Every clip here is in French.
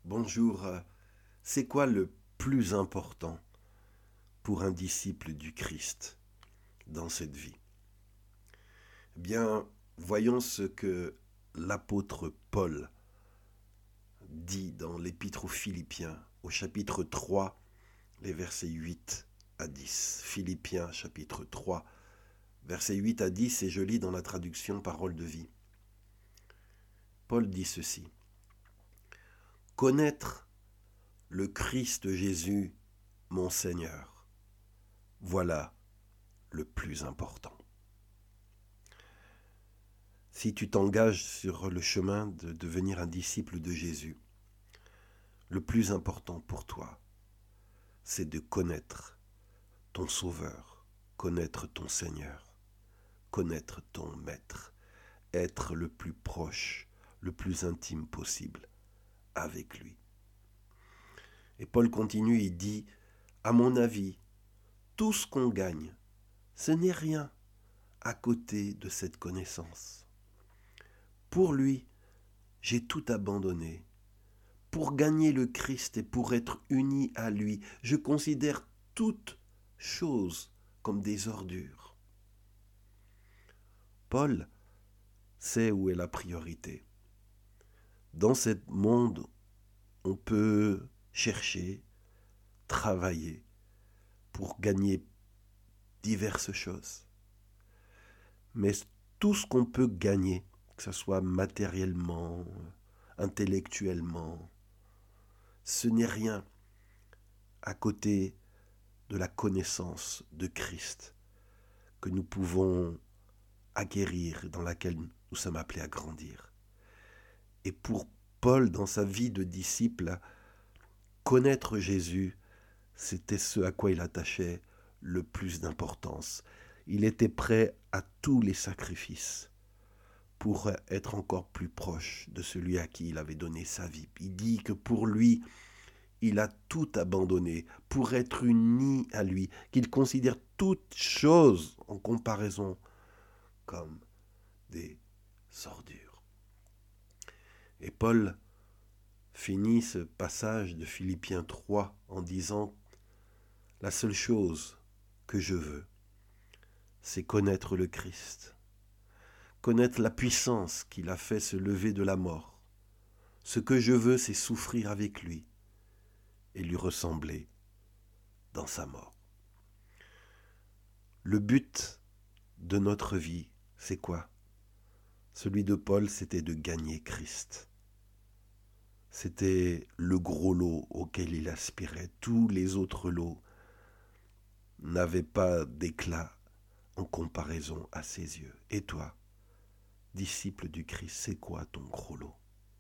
Bonjour, c'est quoi le plus important pour un disciple du Christ dans cette vie? Eh bien, voyons ce que l'apôtre Paul dit dans l'épître aux Philippiens au chapitre 3, les versets 8 à 10. Philippiens chapitre 3, versets 8 à 10, et je lis dans la traduction Parole de vie. Paul dit ceci: Connaître le Christ Jésus, mon Seigneur, voilà le plus important. Si tu t'engages sur le chemin de devenir un disciple de Jésus, le plus important pour toi, c'est de connaître ton Sauveur, connaître ton Seigneur, connaître ton Maître, être le plus proche, le plus intime possible avec lui. Et Paul continue, il dit, à mon avis, tout ce qu'on gagne, ce n'est rien à côté de cette connaissance. Pour lui, j'ai tout abandonné. Pour gagner le Christ et pour être uni à lui, je considère toutes choses comme des ordures. Paul sait où est la priorité. Dans ce monde, on peut chercher, travailler pour gagner diverses choses. Mais tout ce qu'on peut gagner, que ce soit matériellement, intellectuellement, ce n'est rien à côté de la connaissance de Christ que nous pouvons acquérir, dans laquelle nous sommes appelés à grandir. Et pour Paul, dans sa vie de disciple, connaître Jésus, c'était ce à quoi il attachait le plus d'importance. Il était prêt à tous les sacrifices pour être encore plus proche de celui à qui il avait donné sa vie. Il dit que pour lui, il a tout abandonné pour être uni à lui, qu'il considère toutes choses en comparaison comme des ordures. Et Paul finit ce passage de Philippiens 3 en disant « La seule chose que je veux, c'est connaître le Christ, connaître la puissance qu'il a fait se lever de la mort. Ce que je veux, c'est souffrir avec lui et lui ressembler dans sa mort. » Le but de notre vie, c'est quoi? Celui de Paul, c'était de gagner Christ. C'était le gros lot auquel il aspirait. Tous les autres lots n'avaient pas d'éclat en comparaison à ses yeux. Et toi, disciple du Christ, c'est quoi ton gros lot?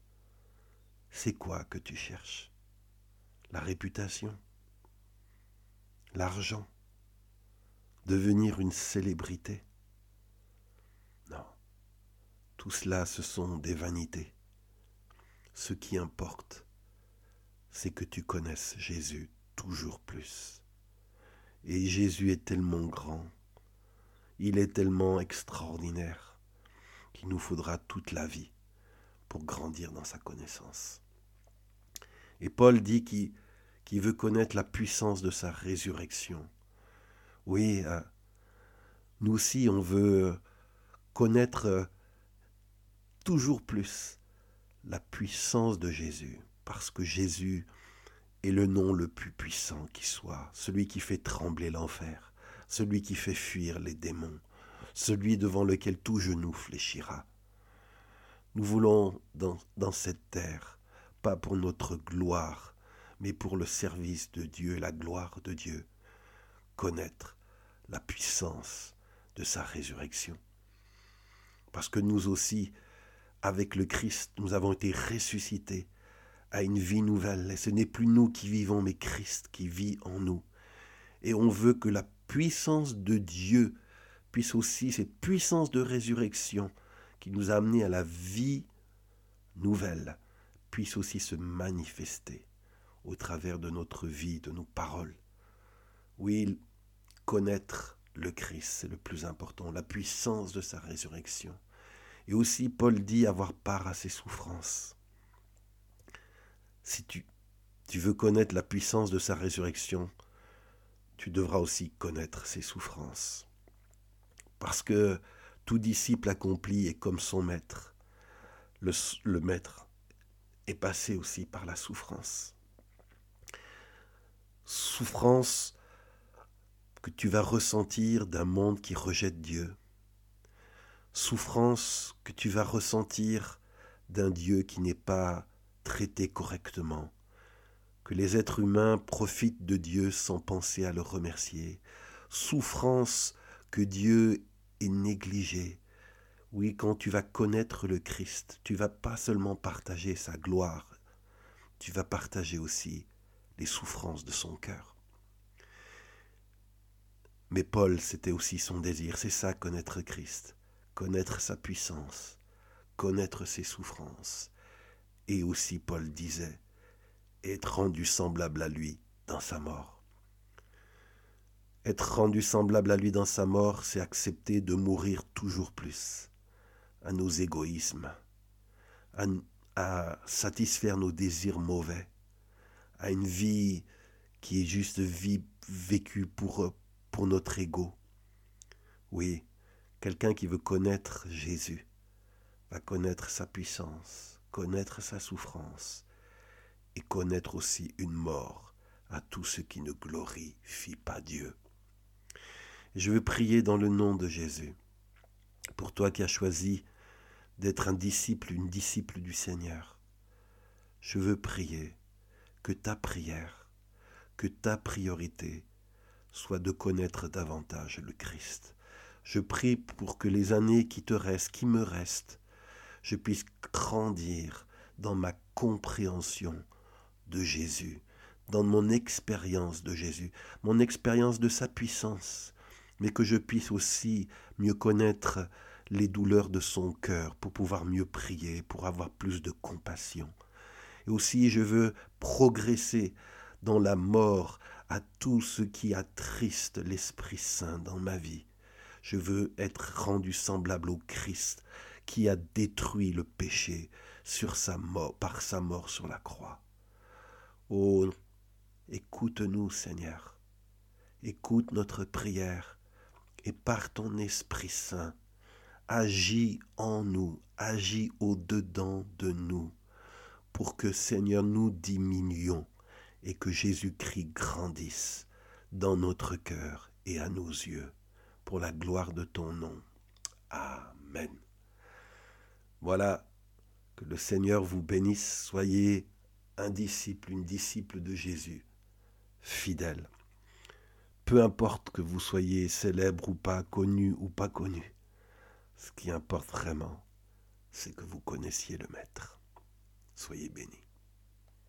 C'est quoi que tu cherches? La réputation? L'argent? Devenir une célébrité? Non, tout cela, ce sont des vanités. Ce qui importe, c'est que tu connaisses Jésus toujours plus. Et Jésus est tellement grand, il est tellement extraordinaire, qu'il nous faudra toute la vie pour grandir dans sa connaissance. Et Paul dit qu'il veut connaître la puissance de sa résurrection. Oui, nous aussi, on veut connaître toujours plus la puissance de Jésus, parce que Jésus est le nom le plus puissant qui soit, celui qui fait trembler l'enfer, celui qui fait fuir les démons, celui devant lequel tout genou fléchira. Nous voulons dans cette terre, pas pour notre gloire, mais pour le service de Dieu, la gloire de Dieu, connaître la puissance de sa résurrection. Parce que nous aussi, avec le Christ, nous avons été ressuscités à une vie nouvelle. Et ce n'est plus nous qui vivons, mais Christ qui vit en nous. Et on veut que la puissance de Dieu puisse aussi, cette puissance de résurrection qui nous a amenés à la vie nouvelle, puisse aussi se manifester au travers de notre vie, de nos paroles. Oui, connaître le Christ, c'est le plus important, la puissance de sa résurrection. Et aussi, Paul dit avoir part à ses souffrances. Si tu veux connaître la puissance de sa résurrection, tu devras aussi connaître ses souffrances. Parce que tout disciple accompli est comme son maître. Le maître est passé aussi par la souffrance. Souffrance que tu vas ressentir d'un monde qui rejette Dieu. Souffrance que tu vas ressentir d'un Dieu qui n'est pas traité correctement, que les êtres humains profitent de Dieu sans penser à le remercier. Souffrance que Dieu est négligé. Oui, quand tu vas connaître le Christ, tu vas pas seulement partager sa gloire, tu vas partager aussi les souffrances de son cœur. Mais Paul, c'était aussi son désir, c'est ça, connaître Christ, connaître sa puissance, connaître ses souffrances. Et aussi, Paul disait, être rendu semblable à lui dans sa mort. Être rendu semblable à lui dans sa mort, c'est accepter de mourir toujours plus à nos égoïsmes, à satisfaire nos désirs mauvais, à une vie qui est juste vie vécue pour notre ego. Oui, quelqu'un qui veut connaître Jésus va connaître sa puissance, connaître sa souffrance et connaître aussi une mort à tout ce qui ne glorifie pas Dieu. Je veux prier dans le nom de Jésus pour toi qui as choisi d'être un disciple, une disciple du Seigneur. Je veux prier que ta prière, que ta priorité soit de connaître davantage le Christ. Je prie pour que les années qui te restent, qui me restent, je puisse grandir dans ma compréhension de Jésus, dans mon expérience de Jésus, mon expérience de sa puissance, mais que je puisse aussi mieux connaître les douleurs de son cœur pour pouvoir mieux prier, pour avoir plus de compassion. Et aussi, je veux progresser dans la mort à tout ce qui attriste l'Esprit Saint dans ma vie. Je veux être rendu semblable au Christ qui a détruit le péché sur sa mort, par sa mort sur la croix. Oh, écoute-nous, Seigneur. Écoute notre prière et par ton Esprit Saint, agis en nous, agis au-dedans de nous, pour que, Seigneur, nous diminuions et que Jésus-Christ grandisse dans notre cœur et à nos yeux, pour la gloire de ton nom. Amen. Voilà, que le Seigneur vous bénisse, soyez un disciple, une disciple de Jésus, fidèle. Peu importe que vous soyez célèbre ou pas, connu ou pas connu, ce qui importe vraiment, c'est que vous connaissiez le Maître. Soyez bénis.